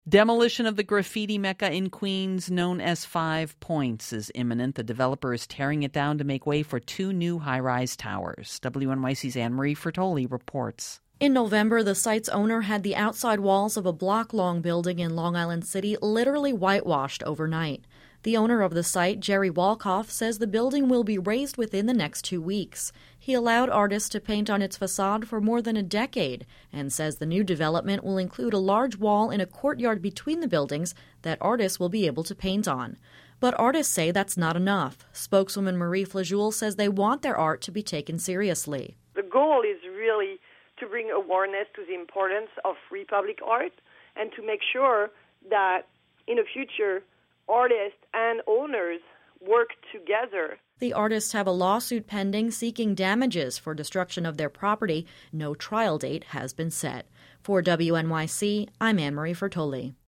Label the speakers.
Speaker 1: Demolition of the graffiti mecca in Queens, known as 5 Points, is imminent. The developer is tearing it down to make way for 2 new high-rise towers. WNYC's Anne-Marie Fertoli reports.
Speaker 2: In November, the site's owner had the outside walls of a block-long building in Long Island City literally whitewashed overnight. The owner of the site, Jerry Walkoff, says the building will be razed within the next 2 weeks. He allowed artists to paint on its facade for more than a decade and says the new development will include a large wall in a courtyard between the buildings that artists will be able to paint on. But artists say that's not enough. Spokeswoman Marie Flajoul says they want their art to be taken seriously.
Speaker 3: The goal is really to bring awareness to the importance of free public art and to make sure that in the future artists and owners work together.
Speaker 2: The artists have a lawsuit pending seeking damages for destruction of their property. No trial date has been set. For WNYC, I'm Anne-Marie Fertoli.